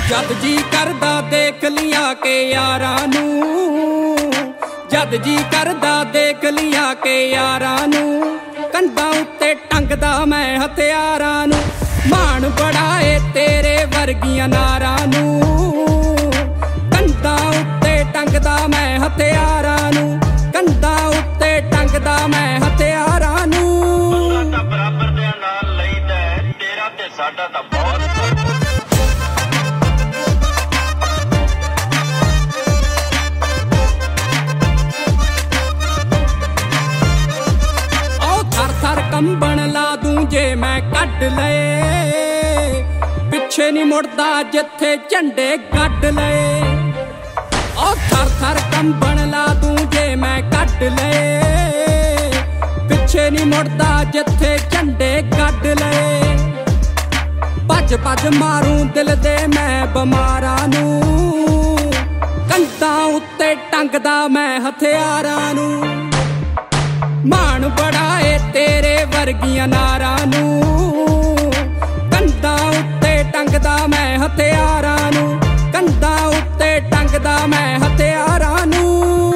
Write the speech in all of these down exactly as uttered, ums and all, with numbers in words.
जद जी करदा देख लिया के यारां नू, जद जी करदा देख लिया के यारां नू, कंधां उत्ते टंगदा मैं हथियारां नू। मान बड़ा ए तेरे वर्गियां नारां नू, कंधां उत्ते टंगदा मैं हथियारां नू, कंधां उत्ते टंगदा मैं हथियारां नू। बराबर दे नाल लईदा तेरा ते साडा तां बहुत कंबन ला दूं जे मैं कट लए, पिछे नहीं मुड़दा जिथे झंडे गड लए। ओ थर थर कंबन ला दूं जे मैं कट लए, पिछे नहीं मुड़दा जिथे झंडे गड लए। भज भज मारूं दिल दे मैं बमारां नू, कंधां उत्ते टंगदा मैं हथियारां नू। मान बड़ा ए तेरे वर्गियां नारां नू, कंधां उत्ते टंगदा मैं हथियारां नू, कंधां उत्ते टंगदा मैं हथियारां नू।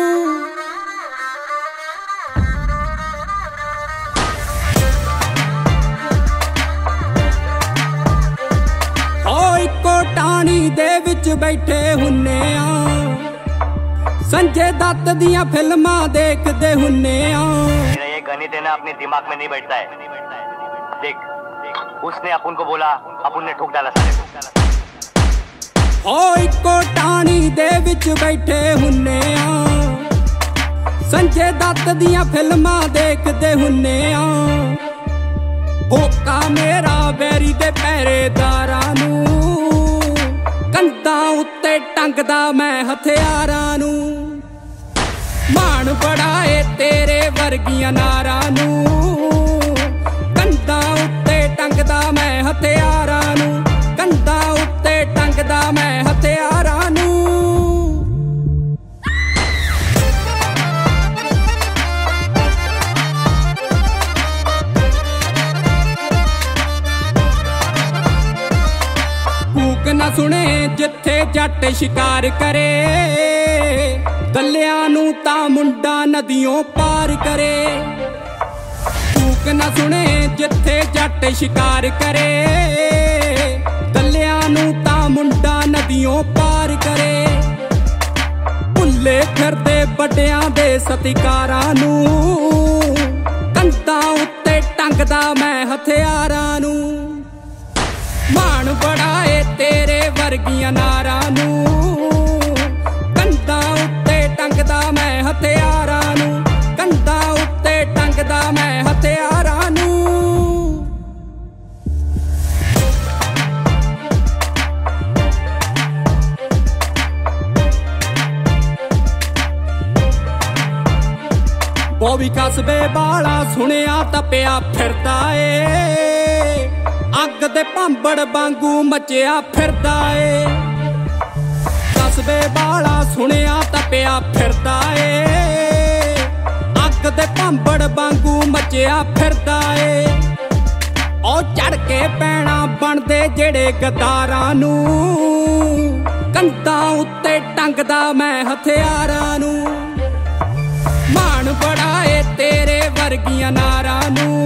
हो इक्को टाणी दे विच बैठे हुन्ने आ, संजय दत्त दियां फिल्मां देखदे हुन्ने आ। ये गणित है ना अपने दिमाग में नहीं बैठता है। देख उसने अपन को बोला, अपन ने ठोक डाला सारे। हो इक्को टाणी दे विच बैठे हुन्ने आ, संजय दत्त दियां फिल्मां देखदे हुन्ने आ। होका मेरा बैरी दे पहरेदारां नू, कंधां उत्ते टंगदा मैं हथियारां नू। मान बड़ा ए तेरे वर्गियां नारां नू, कंधां उत्ते टंगदा मैं हथियारां नू, कंधां उत्ते टंगदा मैं हथियारां नू। कूक ना सुने जिथे जट शिकार करे, दलियां नू तां मुंडा नदियों पार करे। कूक ना सुने जिथे जट शिकार करे, दलियां नू तां मुंडा नदियों पार करे। भुल्ले फिरदे बड़ियां दे सतिकारां नू, कंधां उत्ते टंगदा मैं हथियारां नू। मान बड़ा ए तेरे वर्गियां नारां नू, कंधां उत्ते टंगदा मैं हथियारां नू, कंधां उत्ते टंगदा मैं हथियारां नू। बॉबी कस्बे वाला सुनिया तपिया फिरदा ए, अग दे भांबड़ वांगू मचिया फिरदा ए। कस्बे वाला सुनिया तपिया फिरदा ए, अग दे भांबड़ वांगू मचिया फिरदा ए। ओ चढ़ के पैणा बनदे जेड़े गद्दारां नू, कंधां उत्ते टंगदा मैं हथियारां नू। मान बड़ा ए तेरे वर्गियां नारां नू,